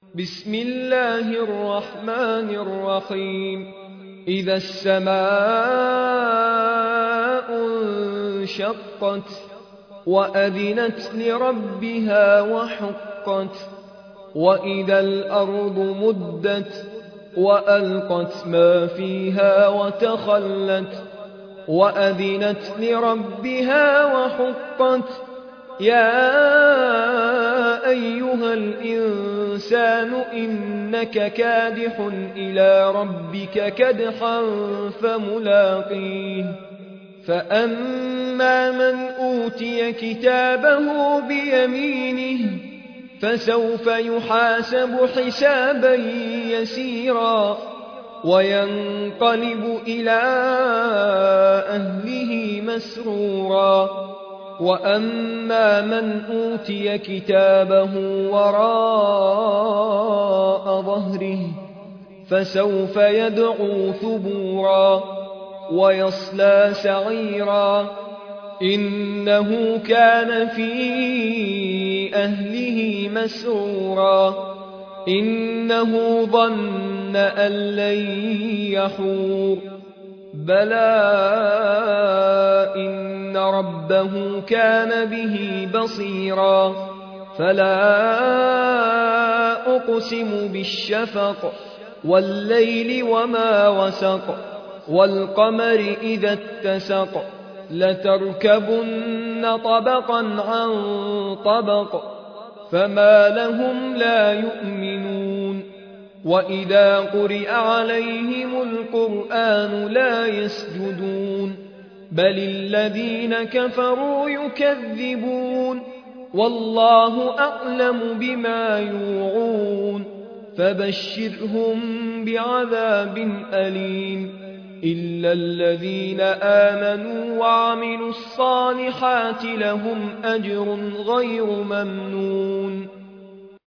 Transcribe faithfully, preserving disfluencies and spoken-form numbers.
بسم الله الرحمن الرحيم إذا السماء انشقت وأذنت لربها وحقت وإذا الأرض مدت وألقت ما فيها وتخلت وأذنت لربها وحقت يا أيها الإنسان إنك كادح إلى ربك كدحا فملاقيه فأما من أوتي كتابه بيمينه فسوف يحاسب حسابا يسيرا وينقلب إلى أهله مسرورا وأما من أوتي كتابه وراء ظهره فسوف يدعو ثبورا ويصلى سعيرا إنه كان في أهله مسرورا إنه ظن أن لن يحور بلى إن ربه كان به بصيرا فلا أقسم بالشفق والليل وما وسق والقمر إذا اتسق لتركبن طبقا عن طبق فما لهم لا يؤمنون وإذا قرئ عليهم القرآن لا يسجدون بل الذين كفروا يكذبون والله أعلم بما يوعون فبشرهم بعذاب أليم إلا الذين آمنوا وعملوا الصالحات لهم أجر غير ممنون